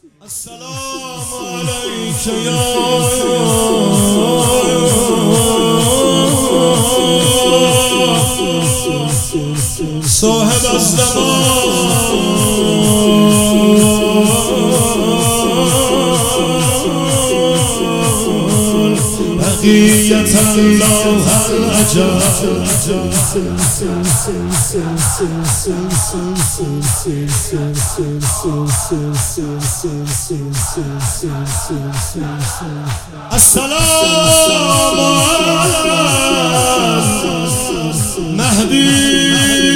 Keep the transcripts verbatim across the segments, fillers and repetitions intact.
السلام عليك يا صاحب الزمان بقية الله الأجل السلام على مهدي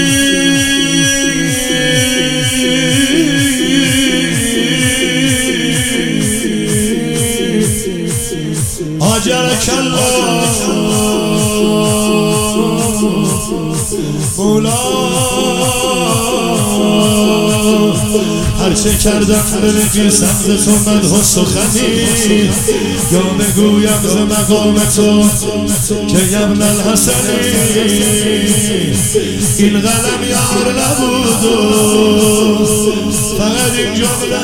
أجرك الله مولا هرچه کردم بنویسم ز تو مدح و سخنی یا بگویم ز مقام تو که ابن الحسنی این قلم یار نبود و فقط این جمله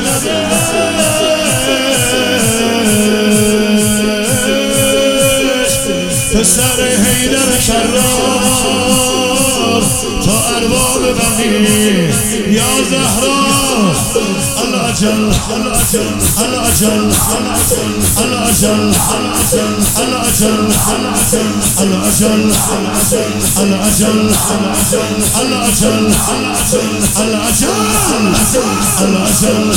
نبشت پسر حیدر کرار تا ارباب بقی یا زهرا الأجل الأجل الأجل الأجل الأجل الأجل الأجل الأجل الأجل الأجل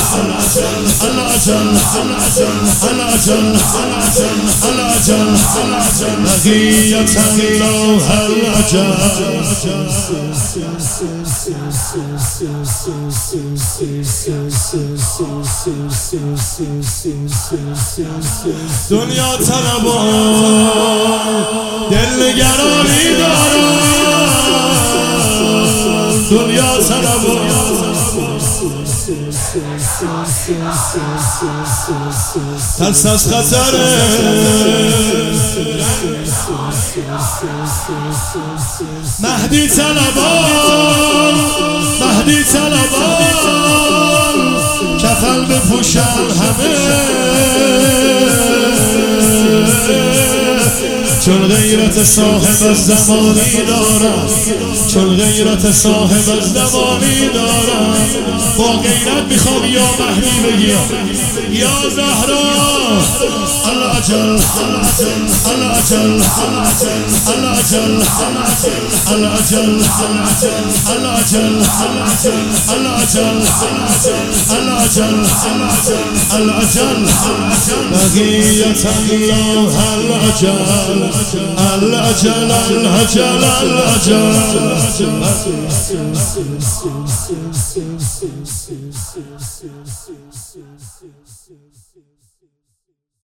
الأجل بقية الله الأجل دنیا طلبان دلنگرانی دارن دنیا طلبان ترس از خطره مهدی طلبان مهدی طلبان کفل بپوشن همه چون غیرت صاحب از زمانی دارم چون غیرت صاحب از زمانی دارم با غیرت میخوام یا مهدی بگیم یا زهرا الأجل الأجل الأجل الأجل الأجل الأجل الأجل الأجل بقية الله الأجل الأجل الأجل الأجل